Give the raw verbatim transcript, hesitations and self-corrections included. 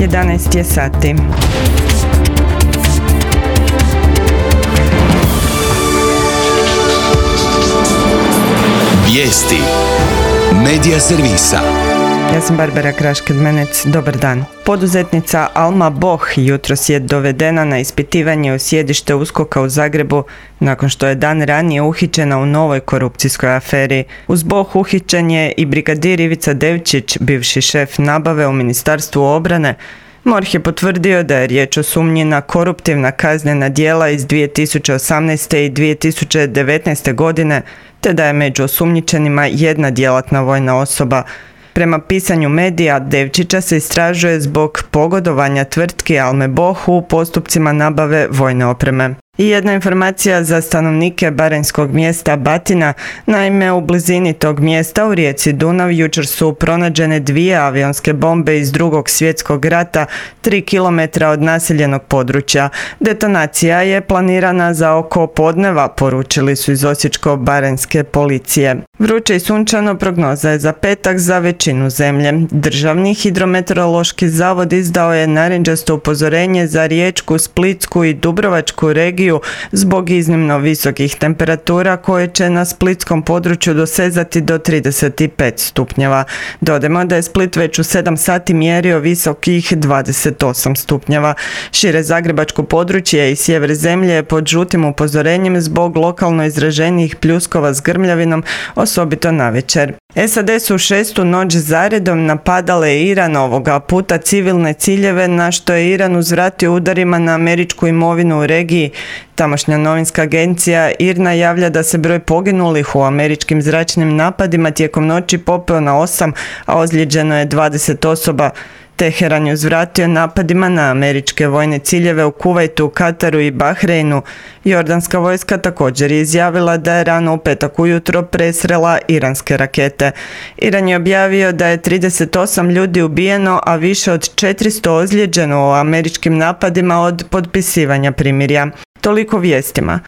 jedanaest je sati. Vijesti Medija servisa. Ja sam Barbara Kraš-Kedmenec, dobar dan. Poduzetnica Alma Boh jutros je dovedena na ispitivanje u sjedište USKOK-a u Zagrebu nakon što je dan ranije uhićena u novoj korupcijskoj aferi. Uz Boh uhićen je i brigadir Ivica Devčić, bivši šef nabave u Ministarstvu obrane. MORH je potvrdio da je riječ o sumnji na koruptivna kaznena djela iz dvije tisuće osamnaeste. i dvije tisuće devetnaeste. godine, te da je među osumnjičenima jedna djelatna vojna osoba. Prema pisanju medija, Devčića se istražuje zbog pogodovanja tvrtki Alme Boh u postupcima nabave vojne opreme. I jedna informacija za stanovnike baranjskog mjesta Batina. Naime, u blizini tog mjesta u rijeci Dunav jučer su pronađene dvije avionske bombe iz Drugog svjetskog rata, tri kilometra od naseljenog područja. Detonacija je planirana za oko podneva, poručili su iz Osječko-baranjske policije. Vruće i sunčano prognoza je za petak za većinu zemlje. Državni hidrometeorološki zavod izdao je narančasto upozorenje za Riječku, Splitsku i Dubrovačku regiju zbog iznimno visokih temperatura koje će na splitskom području dosezati do trideset pet stupnjeva. Dodajmo da je Split već u sedam sati mjerio visokih dvadeset osam stupnjeva. Šire zagrebačko područje i sjever zemlje je pod žutim upozorenjem zbog lokalno izraženijih pljuskova s grmljavinom, osobito navečer. S A D su šestu noć zaredom napadale Iran, ovoga puta civilne ciljeve, na što je Iran uzvratio udarima na američku imovinu u regiji. Tamošnja novinska agencija I R N A javlja da se broj poginulih u američkim zračnim napadima tijekom noći popeo na osam, a ozlijeđeno je dvadeset osoba. Teheran je uzvratio napadima na američke vojne ciljeve u Kuvajtu, Kataru i Bahreinu. Jordanska vojska također je izjavila da je rano u petak ujutro presrela iranske rakete. Iran je objavio da je trideset osam ljudi ubijeno, a više od četiristo ozlijeđeno u američkim napadima od potpisivanja primirja. Toliko vijestima.